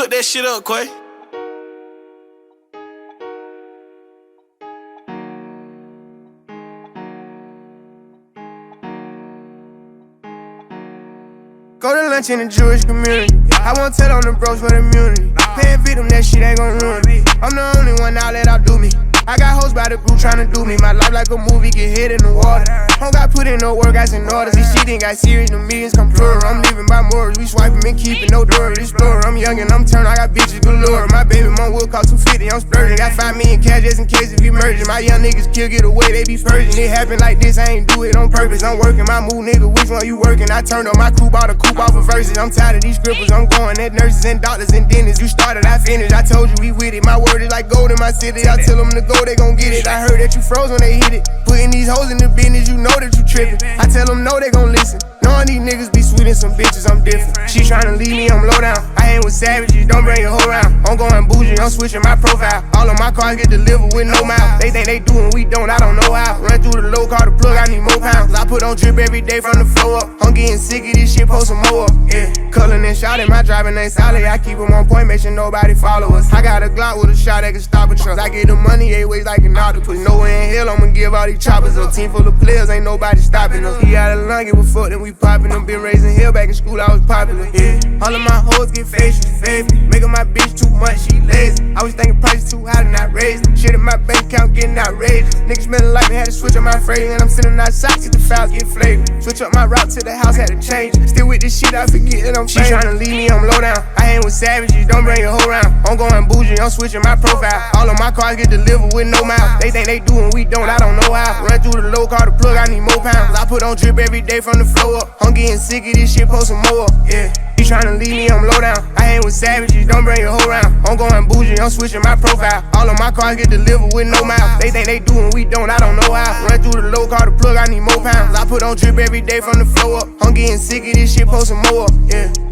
Cook that shit up, Quay. Go to lunch in the Jewish community. I won't tell on the bros for the immunity. Paying victim, that shit ain't gon' ruin me. I'm the only one now let outdo me. I got hoes by the group tryna do me. My life like a movie, get hit in the water. Don't got put in no work, got in orders. This shit ain't got serious, the millions come plural. I'm living by morals, we swiping and keeping no door. Explorer, I'm young and I'm turned, I got bitches galore. My baby mom will cost 250, I'm splurging. Got 5 million cash just in case if we merging. My young niggas kill, get away, they be purging. It happen like this, I ain't do it on purpose. I'm working my move, nigga, which one you working? I turned up my coupe, bought a coupe off of verses. I'm tired of these scribbles, I'm going at nurses and doctors and dentists. You started, I finished, I told you we with it. My word is like gold in my city, I tell them to go, they gon' get it. I heard that you froze when they hit it. Putting these hoes in the business, you know that you trippin'. I tell them no, they gon' listen. Knowing these niggas be sweet and some bitches, I'm different. She tryna leave me, I'm low down. I ain't with savages, don't bring your hoe round. I'm going bougie, I'm switching my profile. All of my cars get delivered with no mouth. They think they do and we don't, I don't know how. Run through the low car, the plug, I need more pounds. I put on drip every day from the flow up. I'm getting sick of this shit, post some more up. Yeah, cullin' and shouting, my driving ain't solid. I keep them on point, make sure nobody follow us. I got a Glock with a shot that can stop a truck. I get the money 8 ways like an octopus. Nowhere in hell, I'ma give all these choppers up. Team full of players, ain't nobody stopping us. He out of lung, give a fuck, then we poppin' them. Been raising hell back in school, I was popular. Yeah, all of my hoes get facial, favorite. Making my bitch too much, she lazy. I was thinking prices too high and I raised them. Shit in my bank account getting outrageous. Niggas smelling like me, had to switch up my phrase. And I'm sitting outside, get the files get flavored. Switch up my route to the house, had to change. Still with this shit, I forget that I'm famous. She tryna leave me, I'm low down. I ain't with savages, don't bring your hoe round. I'm going bougie, I'm switching my profile. All of my cars get delivered with no mouth. They think they do and we don't, I don't know how. Run through the low car, the plug, I need more pounds. I put on drip every day from the flow up. I'm getting sick of this shit, post some more up. Yeah, he tryna leave me, I'm low down. I ain't with savages, don't bring your hoe round. I'm going bougie, I'm switching my profile. All of my cars get delivered with no mouth. They think they do and we don't, I don't know how. Run through the low car, the plug, I need more pounds. I put on drip every day from the flow up. I'm getting sick of this shit, post some more up. Yeah.